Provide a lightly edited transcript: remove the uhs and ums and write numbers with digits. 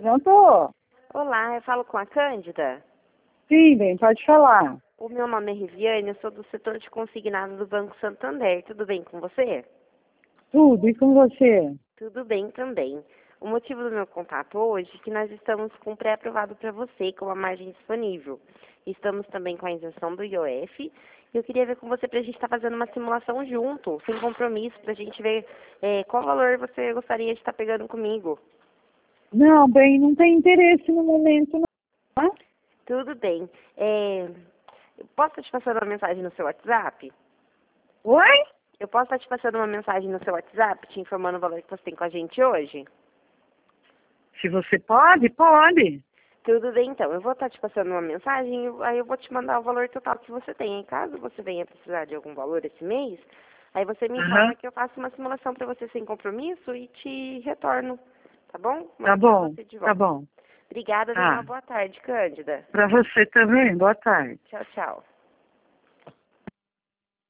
Não tô. Olá, eu falo com a Cândida. Sim, bem, pode falar. O meu nome é Riviane, eu sou do setor de consignado do Banco Santander. Tudo bem com você? Tudo, e com você? Tudo bem também. O motivo do meu contato hoje é que nós estamos com pré-aprovado para você, com a margem disponível. Estamos também com a isenção do IOF. E eu queria ver com você para a gente estar fazendo uma simulação junto, sem compromisso, para a gente ver qual valor você gostaria de estar pegando comigo. Não, bem, não tem interesse no momento, não. Tá? Tudo bem. Eu posso estar te passando uma mensagem no seu WhatsApp? Oi? Eu posso estar te passando uma mensagem no seu WhatsApp, te informando o valor que você tem com a gente hoje? Se você pode, pode. Tudo bem, então. Eu vou estar te passando uma mensagem, aí eu vou te mandar o valor total que você tem. E caso você venha precisar de algum valor esse mês, aí você me informa Aham. que eu faço uma simulação para você sem compromisso e te retorno. Tá bom? Tá Mando para bom, você de tá volta. bom. Obrigada, tenha uma Ah, boa tarde, Cândida. pra você também, boa tarde. Tchau, tchau.